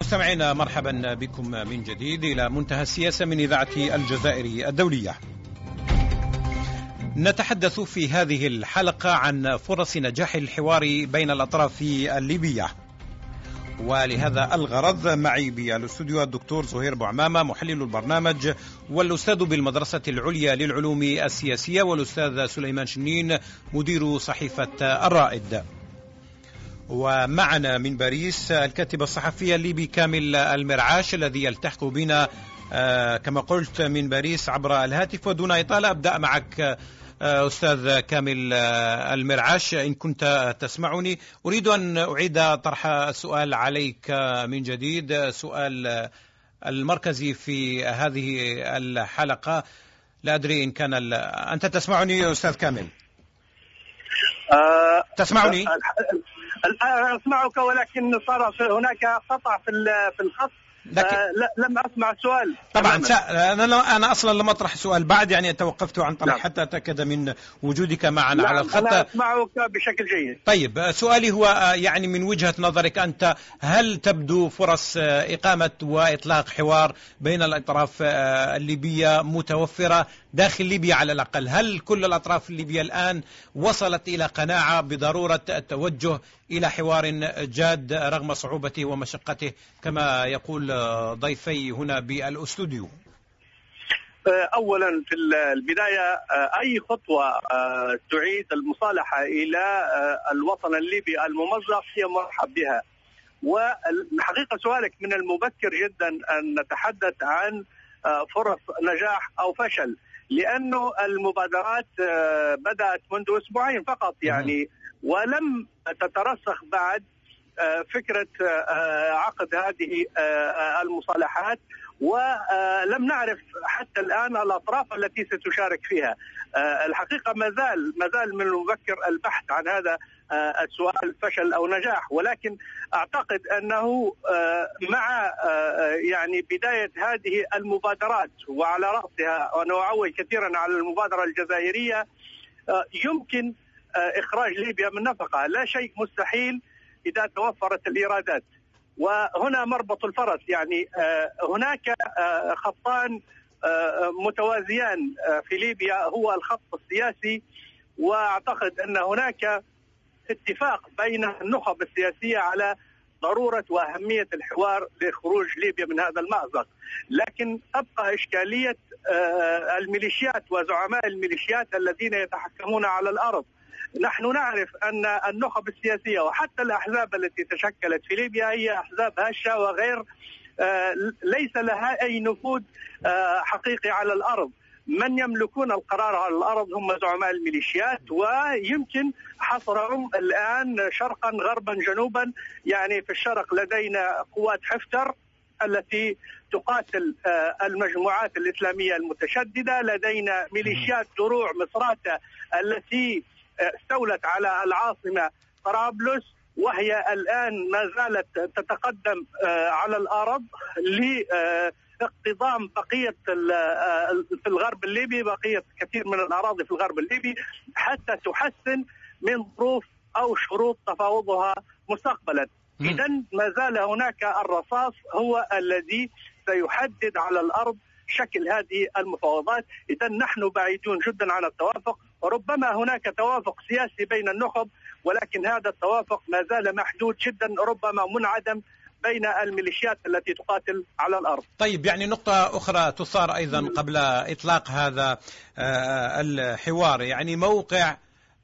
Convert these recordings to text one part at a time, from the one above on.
مستمعينا، مرحبا بكم من جديد إلى منتهى السياسة من إذاعة الجزائر الدولية. نتحدث في هذه الحلقة عن فرص نجاح الحوار بين الأطراف الليبية، ولهذا الغرض معي بالاستوديو الدكتور زهير بوعمامة محلل البرنامج، والأستاذ بالمدرسة العليا للعلوم السياسية، والأستاذ سليمان شنين مدير صحيفة الرائد. ومعنا من باريس الكاتب الصحفي الليبي كامل المرعاش الذي يلتحق بنا كما قلت من باريس عبر الهاتف. ودون إطالة أبدأ معك أستاذ كامل المرعاش، إن كنت تسمعني. أريد أن أعيد طرح السؤال عليك من جديد، سؤال المركزي في هذه الحلقة. لا أدري إن كان أنت تسمعني أستاذ كامل؟ تسمعني؟ الآن أسمعك، ولكن صار هناك قطع في الخط. لم أسمع السؤال. طبعا أنا أصلا لم أطرح سؤال بعد، يعني توقفت عن طرح حتى أتأكد من وجودك معنا على الخط. أنا أسمعك بشكل جيد. طيب، سؤالي هو يعني من وجهة نظرك أنت، هل تبدو فرص إقامة وإطلاق حوار بين الأطراف الليبية متوفرة داخل ليبيا على الأقل؟ هل كل الأطراف الليبية الآن وصلت إلى قناعة بضرورة التوجه إلى حوار جاد رغم صعوبته ومشقته كما يقول ضيفي هنا بالاستوديو؟ أولا في البداية أي خطوة تعيد المصالحة إلى الوطن الليبي الممزق هي مرحب بها. والحقيقة سؤالك من المبكر جدا أن نتحدث عن فرص نجاح أو فشل، لأنه المبادرات بدأت منذ أسبوعين فقط يعني، ولم تترسخ بعد فكرة عقد هذه المصالحات، ولم نعرف حتى الآن الأطراف التي ستشارك فيها. الحقيقة ما زال من المبكر البحث عن هذا السؤال فشل أو نجاح، ولكن أعتقد أنه مع يعني بداية هذه المبادرات، وعلى رأسها وأنا أعول كثيرا على المبادرة الجزائرية، يمكن إخراج ليبيا من نفقة. لا شيء مستحيل إذا توفرت الإيرادات. وهنا مربط الفرس، يعني هناك خطان متوازيان في ليبيا، هو الخط السياسي، وأعتقد أن هناك اتفاق بين النخب السياسية على ضرورة وأهمية الحوار لخروج ليبيا من هذا المأزق. لكن تبقى إشكالية الميليشيات وزعماء الميليشيات الذين يتحكمون على الأرض. نحن نعرف أن النخب السياسية وحتى الأحزاب التي تشكلت في ليبيا هي أحزاب هشة وغير ليس لها أي نفوذ حقيقي على الأرض. من يملكون القرار على الأرض هم زعماء الميليشيات، ويمكن حصرهم الآن شرقا غربا جنوبا. يعني في الشرق لدينا قوات حفتر التي تقاتل المجموعات الإسلامية المتشددة، لدينا ميليشيات دروع مصراتة التي استولت على العاصمة طرابلس، وهي الآن ما زالت تتقدم على الأرض لاقتضام بقية في الغرب الليبي، بقية كثير من الأراضي في الغرب الليبي، حتى تحسن من ظروف أو شروط تفاوضها مستقبلا. إذن ما زال هناك الرصاص هو الذي سيحدد على الأرض شكل هذه المفاوضات. إذن نحن بعيدون جدا عن التوافق، وربما هناك توافق سياسي بين النخب، ولكن هذا التوافق ما زال محدود جدا، ربما منعدم بين الميليشيات التي تقاتل على الأرض. طيب، يعني نقطة أخرى تثار أيضا قبل إطلاق هذا الحوار، يعني موقع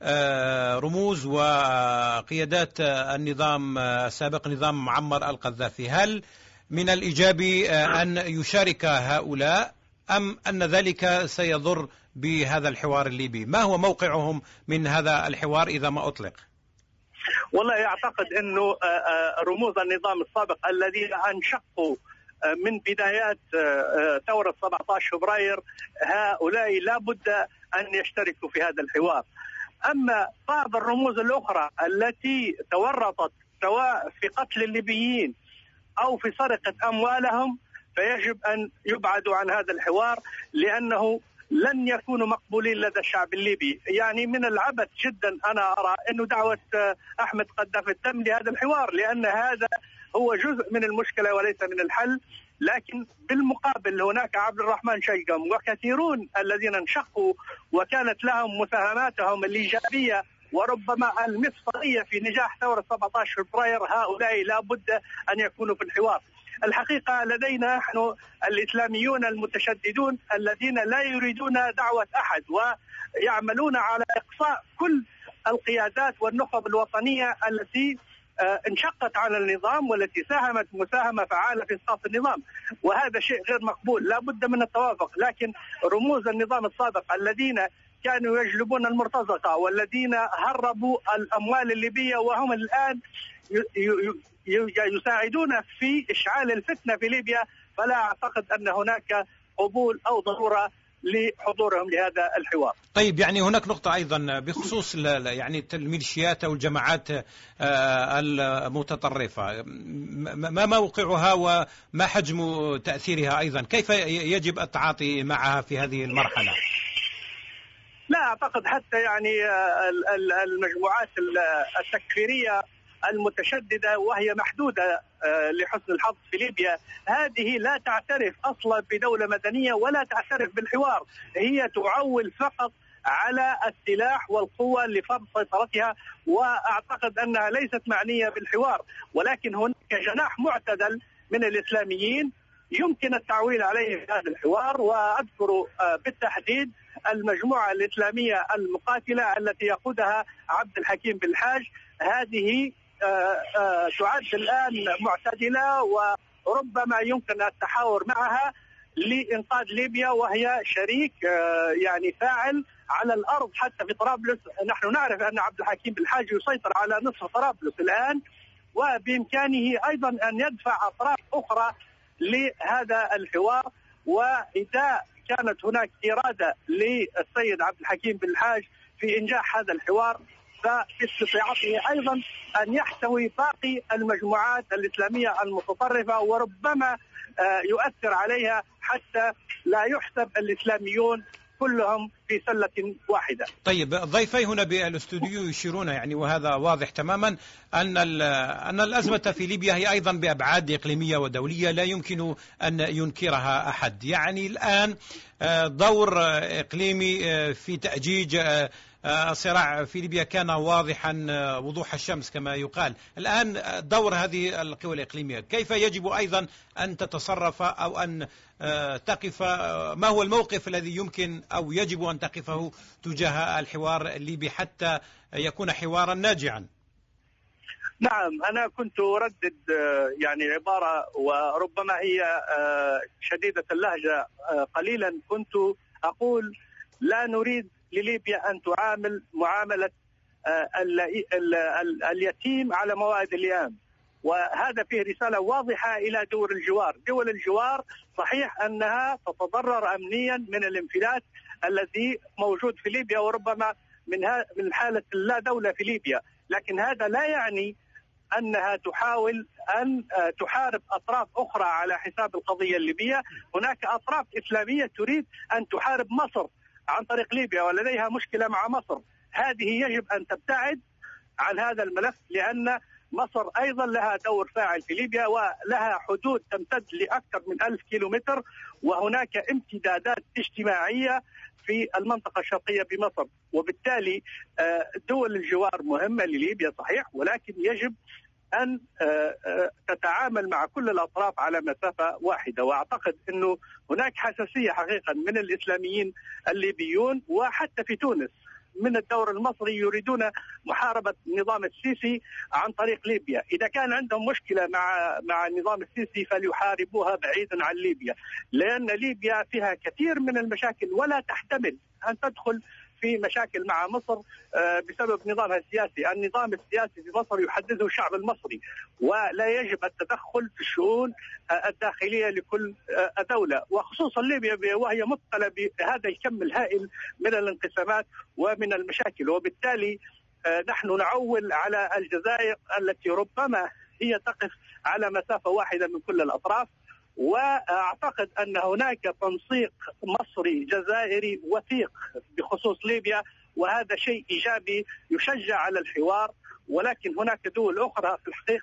رموز وقيادات النظام السابق، نظام معمر القذافي. هل من الإيجابي أن يشارك هؤلاء، أم أن ذلك سيضر بهذا الحوار الليبي؟ ما هو موقعهم من هذا الحوار إذا ما أطلق؟ والله أعتقد أنه رموز النظام السابق الذين انشقوا من بدايات ثورة 17 فبراير هؤلاء لا بد أن يشتركوا في هذا الحوار. أما بعض الرموز الأخرى التي تورطت سواء في قتل الليبيين أو في سرقة أموالهم فيجب أن يبعدوا عن هذا الحوار، لأنه لن يكونوا مقبولين لدى الشعب الليبي. يعني من العبث جدا أنا أرى أنه دعوة أحمد قذافي الدم لهذا الحوار، لأن هذا هو جزء من المشكلة وليس من الحل. لكن بالمقابل هناك عبد الرحمن شيقم وكثيرون الذين انشقوا وكانت لهم مساهماتهم الإيجابية وربما المفصلية في نجاح ثورة 17 فبراير، هؤلاء لا بد أن يكونوا في الحوار. الحقيقة لدينا نحن الإسلاميون المتشددون الذين لا يريدون دعوة أحد ويعملون على إقصاء كل القيادات والنخب الوطنية التي انشقت على النظام والتي ساهمت مساهمة فعالة في إسقاط النظام، وهذا شيء غير مقبول. لا بد من التوافق. لكن رموز النظام السابق الذين كانوا يجلبون المرتزقة والذين هربوا الأموال الليبية وهم الآن يساعدون في إشعال الفتنة في ليبيا، فلا أعتقد أن هناك قبول أو ضرورة لحضورهم لهذا الحوار. طيب، يعني هناك نقطة أيضا بخصوص يعني الميليشيات أو الجماعات المتطرفة، ما موقعها وما حجم تأثيرها أيضا؟ كيف يجب التعاطي معها في هذه المرحلة؟ لا أعتقد حتى يعني المجموعات التكفيرية المتشددة وهي محدودة لحسن الحظ في ليبيا، هذه لا تعترف أصلا بدولة مدنية ولا تعترف بالحوار، هي تعول فقط على السلاح والقوة لفرض سيطرتها، وأعتقد أنها ليست معنية بالحوار. ولكن هناك جناح معتدل من الإسلاميين يمكن التعويل عليه في هذا الحوار، وأذكر بالتحديد المجموعة الإسلامية المقاتلة التي يقودها عبد الحكيم بالحاج. هذه تعد الآن معتدلة وربما يمكن التحاور معها لإنقاذ ليبيا، وهي شريك يعني فاعل على الأرض حتى في طرابلس. نحن نعرف أن عبد الحكيم بالحاج يسيطر على نصف طرابلس الآن، وبإمكانه أيضا أن يدفع أطراف أخرى لهذا الحوار. وإذا كانت هناك إرادة للسيد عبد الحكيم بالحاج في إنجاح هذا الحوار، ففي استطاعته أيضا أن يحتوي باقي المجموعات الإسلامية المتطرفة وربما يؤثر عليها حتى لا يحسب الإسلاميون كلهم في سلة واحدة. طيب، ضيفي هنا بالاستوديو يشيرون يعني وهذا واضح تماما أن الأزمة في ليبيا هي أيضا بأبعاد إقليمية ودولية لا يمكن أن ينكرها أحد. يعني الآن دور إقليمي في تأجيج الصراع في ليبيا كان واضحا وضوح الشمس كما يقال. الآن دور هذه القوى الإقليمية كيف يجب أيضا أن تتصرف أو أن تقف؟ ما هو الموقف الذي يمكن أو يجب أن تقفه تجاه الحوار الليبي حتى يكون حوارا ناجعا؟ نعم، أنا كنت أردد يعني عبارة وربما هي شديدة اللهجة قليلا. كنت أقول لا نريد لليبيا أن تعامل معاملة اليتيم على موائد اليام، وهذا فيه رسالة واضحة إلى دول الجوار. دول الجوار صحيح أنها تتضرر أمنيا من الانفلات الذي موجود في ليبيا وربما من حالة لا دولة في ليبيا، لكن هذا لا يعني أنها تحاول أن تحارب أطراف أخرى على حساب القضية الليبية. هناك أطراف إسلامية تريد أن تحارب مصر عن طريق ليبيا ولديها مشكلة مع مصر. هذه يجب أن تبتعد عن هذا الملف، لأن مصر أيضا لها دور فاعل في ليبيا ولها حدود تمتد لأكثر من 1000 كيلومتر، وهناك امتدادات اجتماعية في المنطقة الشرقية بمصر. وبالتالي دول الجوار مهمة لليبيا صحيح، ولكن يجب أن تتعامل مع كل الأطراف على مسافة واحدة. وأعتقد أنه هناك حساسية حقيقة من الإسلاميين الليبيون وحتى في تونس من الدور المصري، يريدون محاربة النظام السيسي عن طريق ليبيا. إذا كان عندهم مشكلة مع النظام السيسي فليحاربوها بعيدا عن ليبيا، لأن ليبيا فيها كثير من المشاكل ولا تحتمل أن تدخل في مشاكل مع مصر بسبب نظامها السياسي. النظام السياسي في مصر يحدده الشعب المصري، ولا يجب التدخل في الشؤون الداخلية لكل دولة، وخصوصا ليبيا وهي مثقلة بهذا الكم الهائل من الانقسامات ومن المشاكل. وبالتالي نحن نعول على الجزائر التي ربما هي تقف على مسافة واحدة من كل الأطراف. وأعتقد أن هناك تنسيق مصري جزائري وثيق بخصوص ليبيا، وهذا شيء إيجابي يشجع على الحوار. ولكن هناك دول أخرى في الحقيقة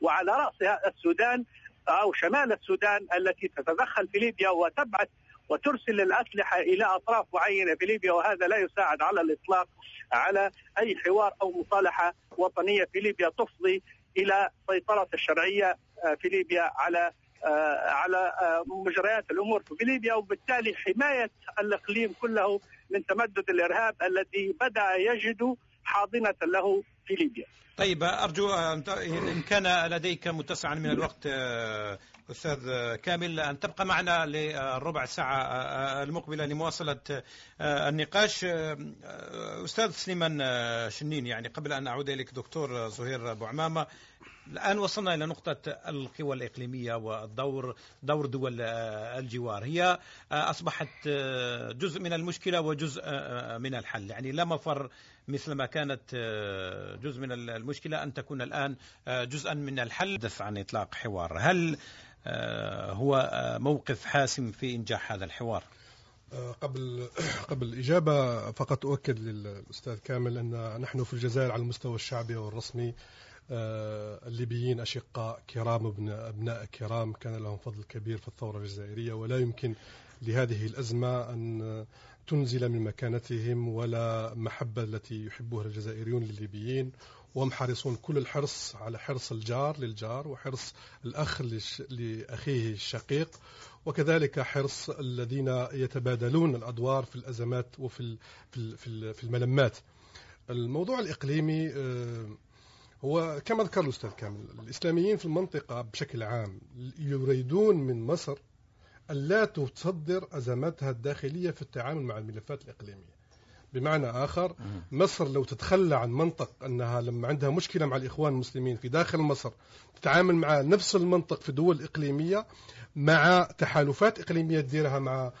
وعلى رأسها السودان أو شمال السودان التي تتدخل في ليبيا وتبعث وترسل الأسلحة إلى أطراف معينة في ليبيا، وهذا لا يساعد على الإطلاق على أي حوار أو مصالحة وطنية في ليبيا تفضي إلى سيطرة الشرعية في ليبيا على مجريات الأمور في ليبيا، وبالتالي حماية الإقليم كله من تمدد الإرهاب الذي بدأ يجد حاضنة له في ليبيا. طيب، أرجو إن كان لديك متسعا من الوقت أستاذ كامل أن تبقى معنا لربع ساعة المقبلة لمواصلة النقاش. أستاذ سليمان شنين، يعني قبل أن أعود إليك دكتور زهير أبو عمامة، الآن وصلنا إلى نقطة القوى الإقليمية ودور دول الجوار. هي أصبحت جزء من المشكلة وجزء من الحل، يعني لا مفر مثل ما كانت جزء من المشكلة أن تكون الآن جزءا من الحل. تحدث عن إطلاق حوار، هل هو موقف حاسم في إنجاح هذا الحوار؟ قبل الإجابة فقط أؤكد للأستاذ كامل أن نحن في الجزائر على المستوى الشعبي والرسمي الليبيين أشقاء كرام أبناء كرام كان لهم فضل كبير في الثورة الجزائرية، ولا يمكن لهذه الأزمة أن تنزل من مكانتهم ولا محبة التي يحبها الجزائريون للليبيين، وهم حريصون كل الحرص على حرص الجار للجار وحرص الأخ لأخيه الشقيق، وكذلك حرص الذين يتبادلون الأدوار في الأزمات وفي في الملمات. الموضوع الإقليمي هو كما ذكر الأستاذ كامل، الإسلاميين في المنطقة بشكل عام يريدون من مصر ألا تصدر أزماتها الداخلية في التعامل مع الملفات الإقليمية. بمعنى آخر، مصر لو تتخلى عن منطق أنها لما عندها مشكلة مع الإخوان المسلمين في داخل مصر تتعامل مع نفس المنطق في دول إقليمية، مع تحالفات إقليمية تديرها مع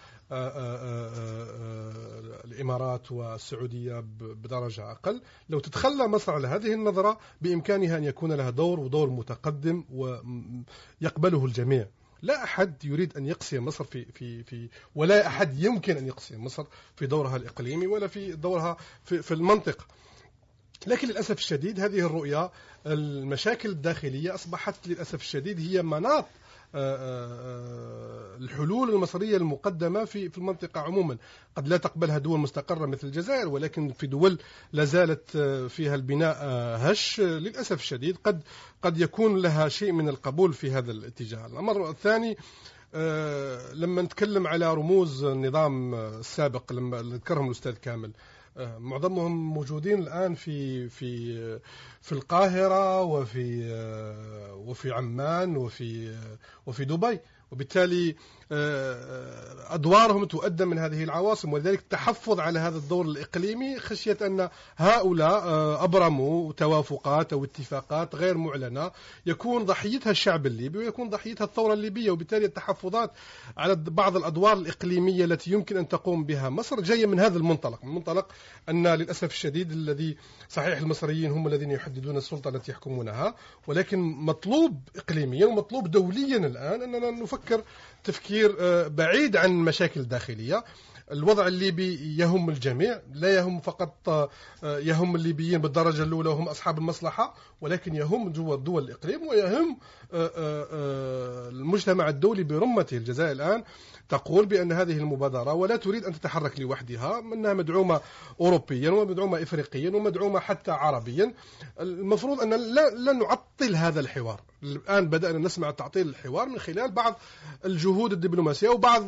الإمارات والسعودية بدرجة أقل، لو تتخلى مصر على هذه النظرة بإمكانها أن يكون لها ودور متقدم ويقبله الجميع. لا أحد يريد أن يقصي مصر في ولا أحد يمكن أن يقصي مصر في دورها الإقليمي ولا في دورها في المنطقة. لكن للأسف الشديد هذه الرؤية، المشاكل الداخلية أصبحت للأسف الشديد هي مناط الحلول المصرية المقدمة في المنطقة عموما. قد لا تقبلها دول مستقرة مثل الجزائر، ولكن في دول لا زالت فيها البناء هش للأسف الشديد قد يكون لها شيء من القبول في هذا الاتجاه. الأمر الثاني، لما نتكلم على رموز النظام السابق لما ذكرهم الأستاذ كامل، معظمهم موجودين الآن في القاهرة وفي عمان وفي دبي، وبالتالي أدوارهم تؤدى من هذه العواصم، ولذلك التحفظ على هذا الدور الإقليمي خشية أن هؤلاء أبرموا توافقات أو اتفاقات غير معلنة يكون ضحيتها الشعب الليبي ويكون ضحيتها الثورة الليبية، وبالتالي التحفظات على بعض الأدوار الإقليمية التي يمكن أن تقوم بها مصر جاية من هذا المنطلق، من منطلق أن للأسف الشديد الذي صحيح المصريين هم الذين يحددون السلطة التي يحكمونها، ولكن مطلوب إقليميا ومطلوب دوليا الآن أننا نفكر تفكير بعيد عن مشاكل داخلية. الوضع الليبي يهم الجميع، لا يهم فقط يهم الليبيين بالدرجة الأولى وهم أصحاب المصلحة، ولكن يهم دول الإقليم ويهم المجتمع الدولي برمته. الجزائر الآن تقول بأن هذه المبادرة ولا تريد أن تتحرك لوحدها، أنها مدعومة أوروبيا ومدعومة إفريقيا ومدعومة حتى عربيا. المفروض أن لا نعطل هذا الحوار. الآن بدأنا نسمع تعطيل الحوار من خلال بعض الجهود الدبلوماسية وبعض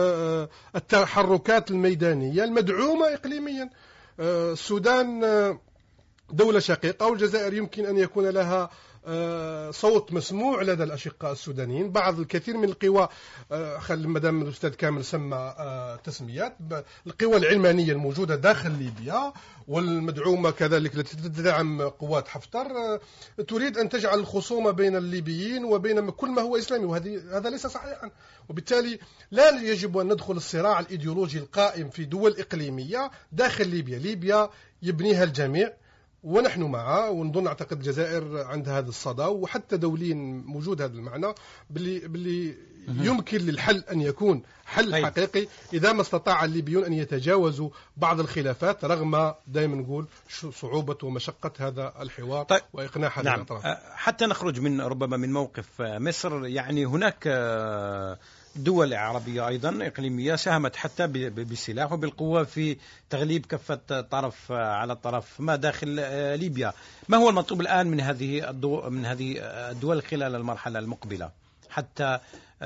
التحركات الميدانية المدعومة إقليميا. السودان دولة شقيقة، والجزائر يمكن أن يكون لها صوت مسموع لدى الأشقاء السودانيين. بعض الكثير من القوى، مدام الأستاذ كامل سمى تسميات، القوى العلمانية الموجودة داخل ليبيا والمدعومة كذلك التي تدعم قوات حفتر تريد أن تجعل الخصومة بين الليبيين وبين كل ما هو إسلامي، وهذا ليس صحيحا. وبالتالي لا يجب أن ندخل الصراع الإيديولوجي القائم في دول إقليمية داخل ليبيا. ليبيا يبنيها الجميع ونحن معه، ونظن أعتقد الجزائر عندها هذا الصدى، وحتى دوليا موجود هذا المعنى باللي يمكن للحل أن يكون حل حقيقي إذا ما استطاع الليبيون أن يتجاوزوا بعض الخلافات رغم دائما نقول صعوبة ومشقة هذا الحوار وإقناع هذه الأطراف. حتى نخرج من ربما من موقف مصر، يعني هناك دول عربية أيضا إقليمية ساهمت حتى بالسلاح وبالقوة في تغليب كفة طرف على الطرف ما داخل ليبيا. ما هو المطلوب الآن من هذه الدول خلال المرحلة المقبلة حتى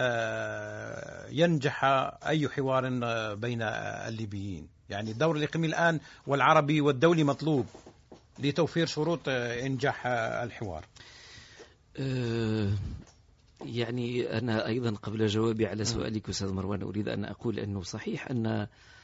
ينجح أي حوار بين الليبيين؟ يعني الدور الإقليمي الآن والعربي والدولي مطلوب لتوفير شروط إنجاح الحوار. يعني أنا أيضا قبل جوابي على سؤالك أستاذ مروان أريد أن أقول أنه صحيح أن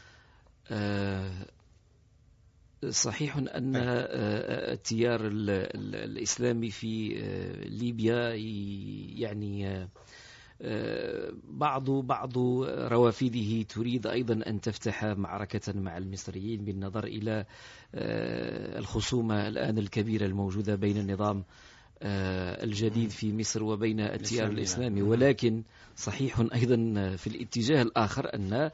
التيار الإسلامي في ليبيا يعني بعض روافده تريد أيضا أن تفتح معركة مع المصريين بالنظر إلى الخصومة الآن الكبيرة الموجودة بين النظام الجديد في مصر وبين التيار الإسلامي. ولكن صحيح أيضا في الاتجاه الآخر أن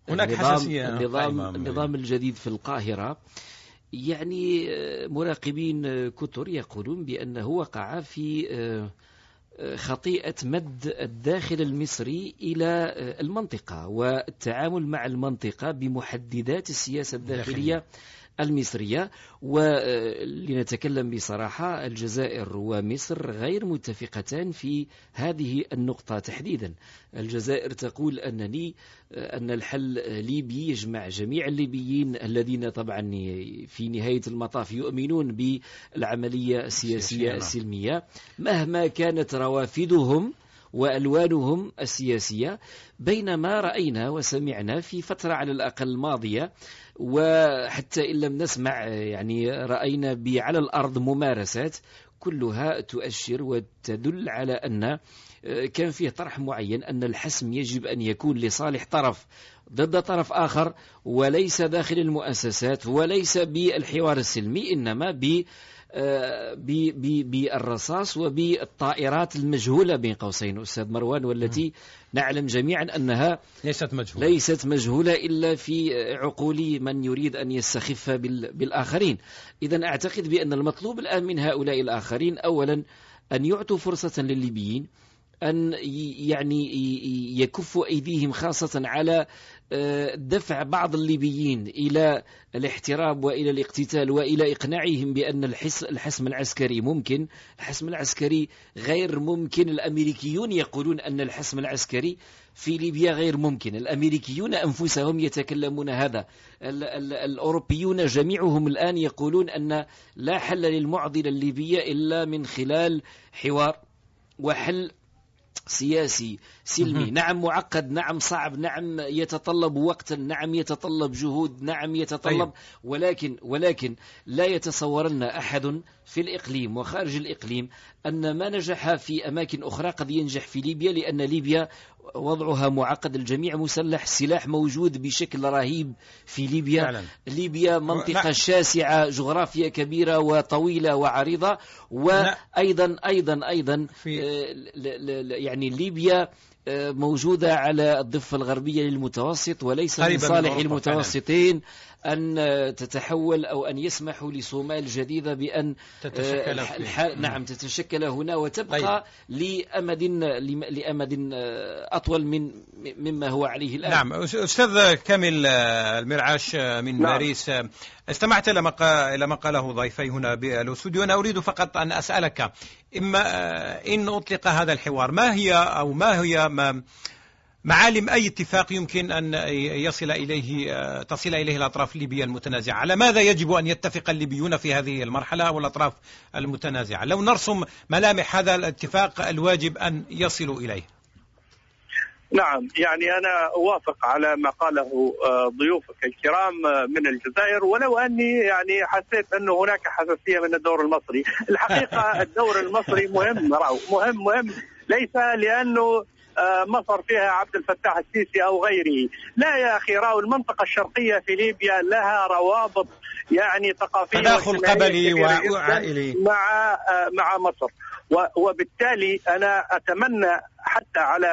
النظام الجديد في القاهرة يعني مراقبين كثر يقولون بأنه وقع في خطيئة مد الداخل المصري إلى المنطقة والتعامل مع المنطقة بمحددات السياسة الداخلية المصرية. ولنتكلم بصراحة الجزائر ومصر غير متفقتان في هذه النقطة تحديدا. الجزائر تقول أن الحل ليبي يجمع جميع الليبيين الذين طبعا في نهاية المطاف يؤمنون بالعملية السياسية السلمية مهما كانت روافدهم وألوانهم السياسية، بينما رأينا وسمعنا في فترة على الأقل الماضية وحتى إن لم نسمع يعني رأينا على الأرض ممارسات كلها تؤشر وتدل على أن كان فيه طرح معين أن الحسم يجب أن يكون لصالح طرف ضد طرف آخر وليس داخل المؤسسات وليس بالحوار السلمي إنما بالرصاص وبالطائرات المجهولة بين قوسين أستاذ مروان، والتي نعلم جميعا أنها ليست مجهولة إلا في عقول من يريد أن يستخف بالآخرين. إذن أعتقد بأن المطلوب الآن من هؤلاء الآخرين أولا أن يعطوا فرصة للليبيين أن يعني يكفوا أيديهم خاصة على دفع بعض الليبيين إلى الاحتراب وإلى الاقتتال وإلى إقناعهم بأن الحسم العسكري ممكن. الحسم العسكري غير ممكن. الأمريكيون يقولون أن الحسم العسكري في ليبيا غير ممكن. الأمريكيون أنفسهم يتكلمون هذا. الأوروبيون جميعهم الآن يقولون أن لا حل للمعضلة الليبية إلا من خلال حوار وحل سياسي سلمي. نعم معقد، نعم صعب، نعم يتطلب وقتا، نعم يتطلب جهود، نعم يتطلب ولكن لا يتصورن أحد في الإقليم وخارج الإقليم أن ما نجح في أماكن أخرى قد ينجح في ليبيا، لأن ليبيا وضعها معقد، الجميع مسلح، السلاح موجود بشكل رهيب في ليبيا فعلا. ليبيا منطقة شاسعة، جغرافيا كبيرة وطويلة وعريضة، وأيضا يعني ليبيا موجودة على الضفة الغربية للمتوسط، وليس من صالح المتوسطين أن تتحول أو أن يسمحوا لصومال جديدة بأن تتشكل هنا وتبقى لأمد أطول مما هو عليه الآن. نعم أستاذ كامل المرعاش من باريس، استمعت إلى ما قاله ضيفي هنا بالاستوديو. أنا أريد فقط أن أسألك إن أطلق هذا الحوار ما هي معالم أي اتفاق يمكن أن تصل إليه الأطراف الليبية المتنازعة؟ على ماذا يجب أن يتفق الليبيون في هذه المرحلة والأطراف المتنازعة؟ لو نرسم ملامح هذا الاتفاق الواجب أن يصلوا إليه. نعم، يعني أنا أوافق على ما قاله ضيوفك الكرام من الجزائر، ولو أني يعني حسيت أنه هناك حساسية من الدور المصري. الحقيقة الدور المصري مهم ليس لأنه مصر فيها عبد الفتاح السيسي أو غيره، لا يا أخي، راو المنطقة الشرقية في ليبيا لها روابط يعني ثقافية تداخل قبلي وعائلي مع مصر، وبالتالي أنا أتمنى حتى على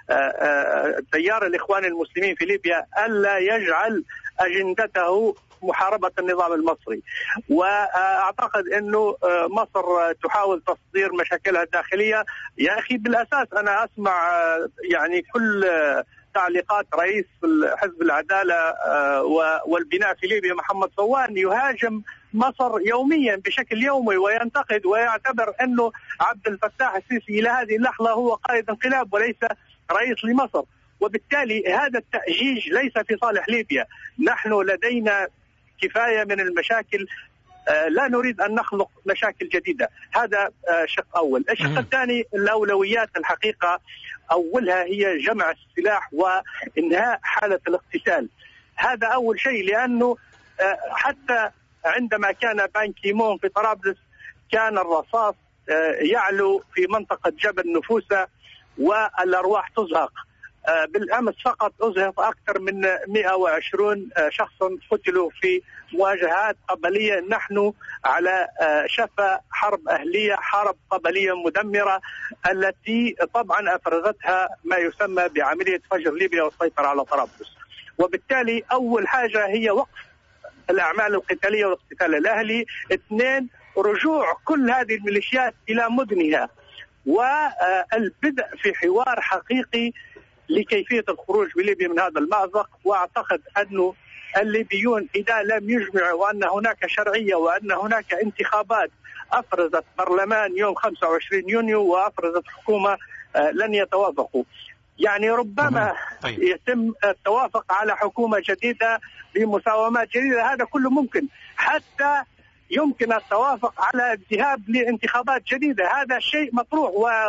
تيار الإخوان المسلمين في ليبيا ألا يجعل أجندته محاربة النظام المصري. وأعتقد أنه مصر تحاول تصدير مشاكلها الداخلية. يا أخي بالأساس أنا أسمع يعني كل تعليقات رئيس حزب العدالة والبناء في ليبيا محمد صوان يهاجم مصر يوميا بشكل يومي، وينتقد ويعتبر أنه عبد الفتاح السيسي إلى هذه اللحظة هو قائد انقلاب وليس رئيس لمصر. وبالتالي هذا التأجيج ليس في صالح ليبيا. نحن لدينا كفاية من المشاكل، لا نريد أن نخلق مشاكل جديدة. هذا شق أول. الشق الثاني الأولويات الحقيقة أولها هي جمع السلاح وإنهاء حالة الاقتتال. هذا أول شيء، لأنه حتى عندما كان بان كيمون في طرابلس كان الرصاص يعلو في منطقة جبل نفوسة والأرواح تزهق. بالأمس فقط أزهق أكثر من 120 شخصا قتلوا في مواجهات قبلية. نحن على شفا حرب أهلية، حرب قبلية مدمرة التي طبعا أفرزتها ما يسمى بعملية فجر ليبيا والسيطرة على طرابلس. وبالتالي أول حاجة هي وقف الأعمال القتالية والاقتتال الأهلي. 2 رجوع كل هذه الميليشيات إلى مدنها، والبدء في حوار حقيقي لكيفية الخروج بليبيا من هذا المأزق. وأعتقد أن الليبيون إذا لم يجمعوا وأن هناك شرعية وأن هناك انتخابات أفرزت برلمان يوم 25 يونيو وأفرزت حكومة لن يتوافقوا. يعني ربما يتم التوافق على حكومة جديدة بمساومات جديدة، هذا كله ممكن. حتى يمكن التوافق على الذهاب لانتخابات جديدة، هذا شيء مطروح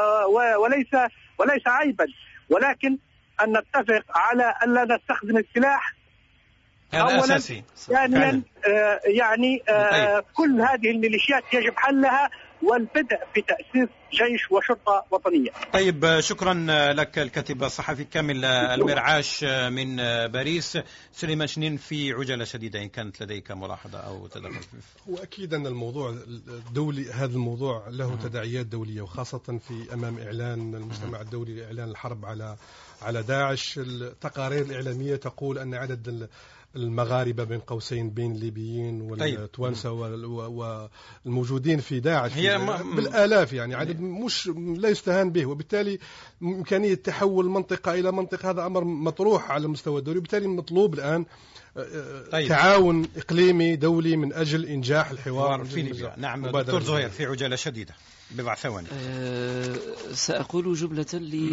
وليس عيبا، ولكن أن نتفق على ألا نستخدم السلاح أولا. ثانيا يعني كل هذه الميليشيات يجب حلها والبدء في تأسيس جيش وشرطة وطنية. طيب، شكرا لك الكاتب الصحفي كامل المرعاش من باريس. سليمان شنين، في عجلة شديدة إن كانت لديك ملاحظة أو تدخل. وأكيد أن الموضوع الدولي، هذا الموضوع له تداعيات دولية، وخاصة في أمام إعلان المجتمع الدولي لإعلان الحرب على داعش. التقارير الإعلامية تقول أن عدد المغاربة بين قوسين بين الليبيين والتوانسة والموجودين في داعش بالآلاف، يعني عدد مش لا يستهان به. وبالتالي إمكانية تحول منطقة إلى منطقة هذا أمر مطروح على المستوى الدولي. وبالتالي مطلوب الآن تعاون إقليمي دولي من أجل إنجاح الحوار في ليبيا. نعم دكتور زهير، في عجالة شديدة بضع ثواني. سأقول جملة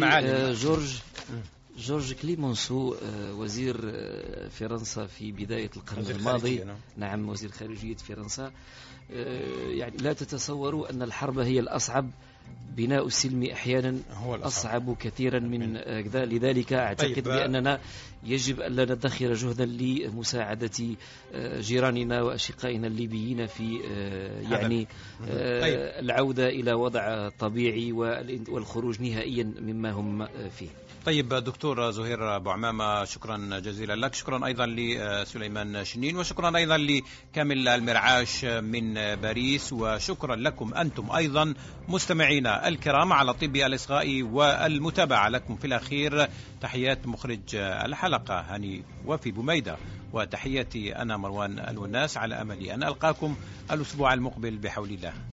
جورج كليمونسو، وزير فرنسا في بداية القرن الماضي. نعم، وزير خارجية فرنسا. يعني لا تتصوروا أن الحرب هي الأصعب، بناء السلم أحيانا أصعب كثيرا من كذا. لذلك أعتقد بأننا يجب أن لا ندخر جهدا لمساعدة جيراننا وأشقائنا الليبيين في يعني العودة إلى وضع طبيعي والخروج نهائيا مما هم فيه. طيب دكتور زهير أبو عمامة، شكرا جزيلا لك. شكرا أيضا لسليمان شنين، وشكرا أيضا لكامل المرعاش من باريس، وشكرا لكم أنتم أيضا مستمعينا الكرام على طيب الإصغاء والمتابعة. لكم في الأخير تحيات مخرج الحلقة هاني وفي بميدة، وتحياتي أنا مروان الوناس، على أمل أن ألقاكم الأسبوع المقبل بحول الله.